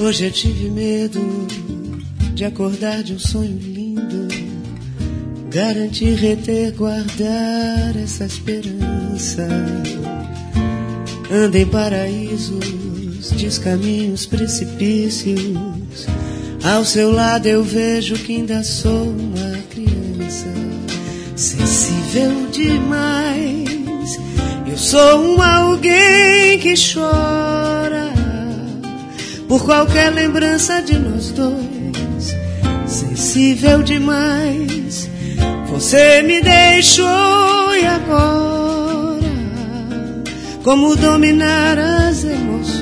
Hoje eu tive medo de acordar de um sonho lindo, garantir, reter, guardar essa esperança. Anda em paraísos, descaminhos, precipícios. Ao seu lado eu vejo que ainda sou uma criança, sensível demais. Eu sou um alguém que chora por qualquer lembrança de nós dois, sensível demais. Você me deixou e agora, como dominar as emoções?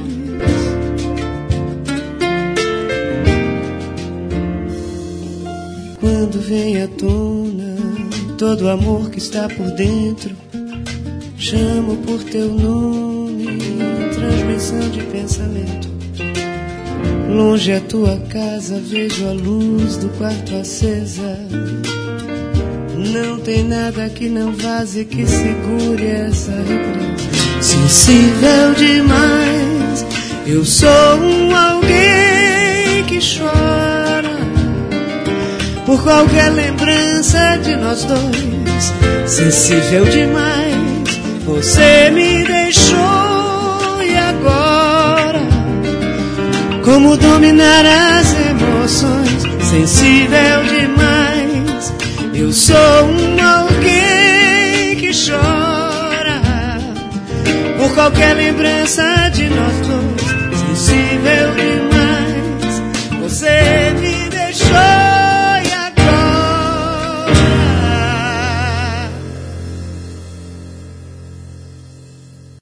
Quando vem à tona todo o amor que está por dentro, chamo por teu nome, transmissão de pensamento. Longe é tua casa, vejo a luz do quarto acesa. Não tem nada que não vaze, que segure essa represa. Sensível demais, eu sou um alguém que chora por qualquer lembrança de nós dois. Sensível demais, você me deixou e agora, como dominar as emoções? Sensível demais, eu sou um alguém que chora por qualquer lembrança de nós dois. Sensível demais.